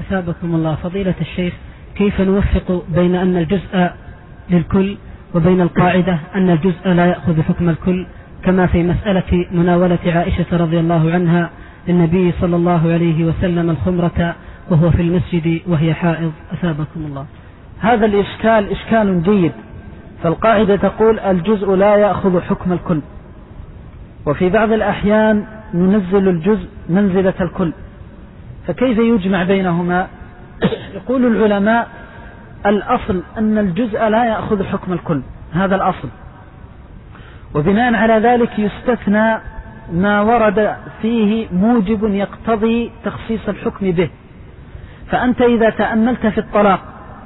أثابكم الله فضيلة الشيخ، كيف نوفق بين أن الجزء للكل وبين القاعدة أن الجزء لا يأخذ حكم الكل، كما في مسألة مناولة عائشة رضي الله عنها للنبي صلى الله عليه وسلم الخمرة وهو في المسجد وهي حائض؟ أثابكم الله. هذا الإشكال إشكال جيد، فالقاعدة تقول الجزء لا يأخذ حكم الكل، وفي بعض الأحيان ننزل الجزء منزلة الكل، فكيف يجمع بينهما؟ يقول العلماء الأصل أن الجزء لا يأخذ حكم الكل، هذا الأصل، وبناء على ذلك يستثنى ما ورد فيه موجب يقتضي تخصيص الحكم به. فأنت إذا تأملت في الطلاق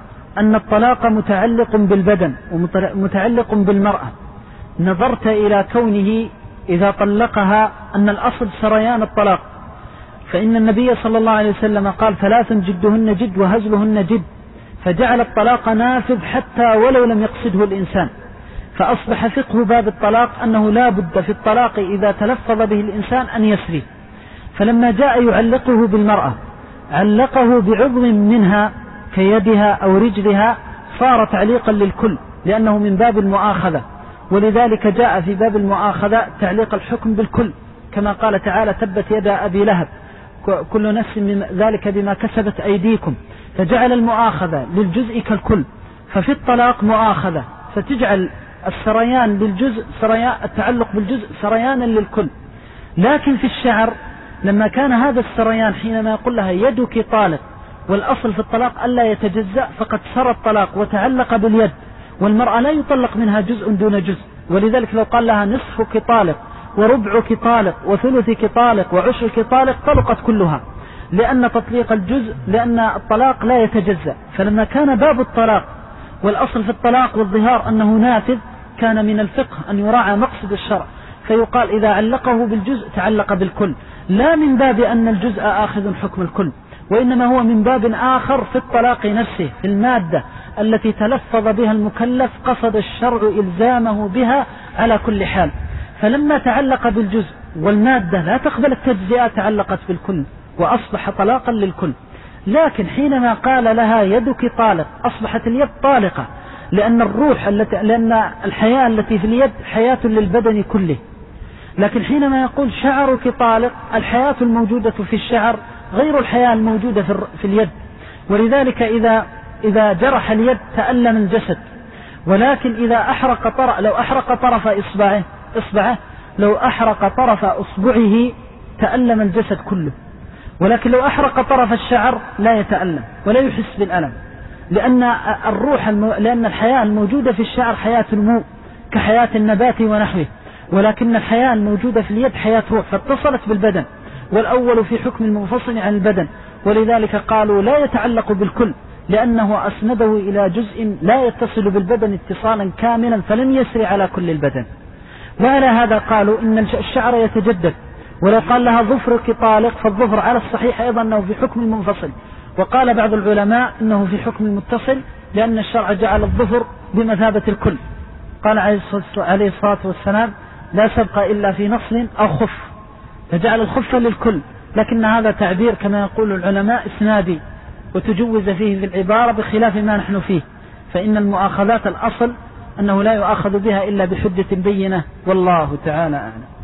أن الطلاق متعلق بالبدن ومتعلق بالمرأة، نظرت إلى كونه إذا طلقها أن الأصل سريان الطلاق، فإن النبي صلى الله عليه وسلم قال 3 جدهن جد وهزلهن جد، فجعل الطلاق نافذ حتى ولو لم يقصده الإنسان، فأصبح فقه باب الطلاق أنه لا بد في الطلاق إذا تلفظ به الإنسان أن يسري. فلما جاء يعلقه بالمرأة علقه بعضو منها كيدها أو رجلها، صار تعليقا للكل لأنه من باب المؤاخذة، ولذلك جاء في باب المؤاخذة تعليق الحكم بالكل، كما قال تعالى تبت يدا أبي لهب كل نفس من ذلك بما كسبت أيديكم، فجعل المؤاخذة للجزء كالكل. ففي الطلاق مؤاخذة فتجعل السريان للجزء التعلق بالجزء سريانا للكل. لكن في الشعر لما كان هذا السريان حينما يقول لها يدك طالق، والأصل في الطلاق ألا يتجزأ، فقد سرى الطلاق وتعلق باليد، والمرأة لا يطلق منها جزء دون جزء، ولذلك لو قال لها نصفك طالق وربعك طالق وثلثك طالق وعشرك طالق طلقت كلها، لأن تطليق الجزء لأن الطلاق لا يتجزأ. فلما كان باب الطلاق والأصل في الطلاق والظهار أنه نافذ، كان من الفقه أن يراعى مقصد الشرع، فيقال إذا علقه بالجزء تعلق بالكل، لا من باب أن الجزء آخذ حكم الكل، وإنما هو من باب آخر في الطلاق نفسه، في المادة التي تلفظ بها المكلف قصد الشرع إلزامه بها على كل حال. فلما تعلق بالجزء والمادة لا تقبل التجزئة تعلقت بالكل وأصبح طلاقا للكل. لكن حينما قال لها يدك طالق أصبحت اليد طالقة، لأن لأن الحياة التي في اليد حياة للبدن كله. لكن حينما يقول شعرك طالق، الحياة الموجودة في الشعر غير الحياة الموجودة في اليد، ولذلك إذا جرح اليد تألم الجسد، ولكن إذا لو أحرق طرف إصبعه لو أحرق طرف أصبعه تألم الجسد كله، ولكن لو أحرق طرف الشعر لا يتألم ولا يحس بالألم، لأن الحياة الموجودة في الشعر حياة نمو كحياة النبات ونحوه، ولكن الحياة الموجودة في اليد حياة روح فاتصلت بالبدن، والأول في حكم المنفصل عن البدن، ولذلك قالوا لا يتعلق بالكل لأنه أسنده إلى جزء لا يتصل بالبدن اتصالا كاملا فلم يسري على كل البدن. وعلى هذا قالوا إن الشعر يتجدد، ولو قال لها ظفرك طالق فالظفر على الصحيح أيضا أنه في حكم المنفصل، وقال بعض العلماء إنه في حكم المتصل لأن الشرع جعل الظفر بمثابة الكل. قال عليه الصلاة والسلام لا سبق إلا في نصل أو خف، فجعل الخف للكل، لكن هذا تعبير كما يقول العلماء إسنادي، وتجوز فيه في العبارة بخلاف ما نحن فيه، فإن المؤاخذات الأصل أنه لا يؤاخذ بها إلا بحجة بينة، والله تعالى أعلم.